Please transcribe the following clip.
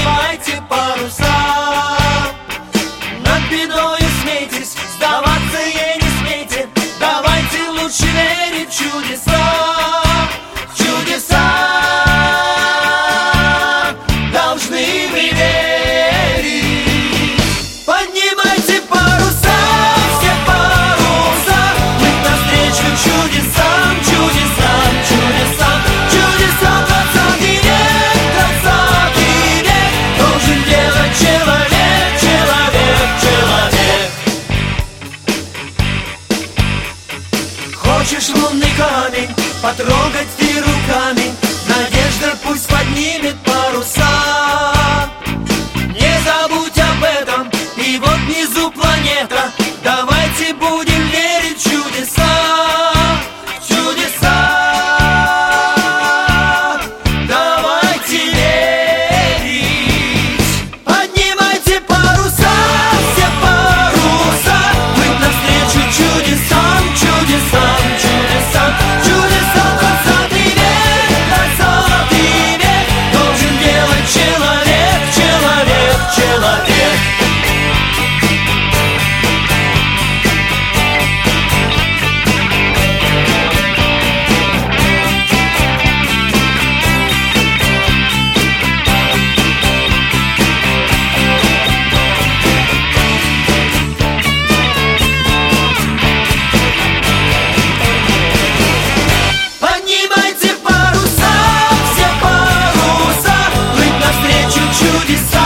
поднимайте паруса. Над бедою смейтесь, сдаваться ей не смейте. Давайте лучше верить в чудеса. В чудеса должны вы верить. Поднимайте паруса, все паруса, плыть навстречу чудесам, чудесам, чудесам, чудесам. 20 век должен делать человек, человек, человек. Хочешь лунный камень потрогать ты руками, надежда пусть поднимет паруса. Не забудь об этом, и вот внизу планета. Давайте будем верить в чудеса, в чудеса. Давайте верить. Поднимайте паруса, все паруса, плыть навстречу чудесам, чудесам, чудесам, чудесам. 20 век должен делать человек, человек, человек. Поднимайте паруса, все паруса, плыть навстречу чудесам.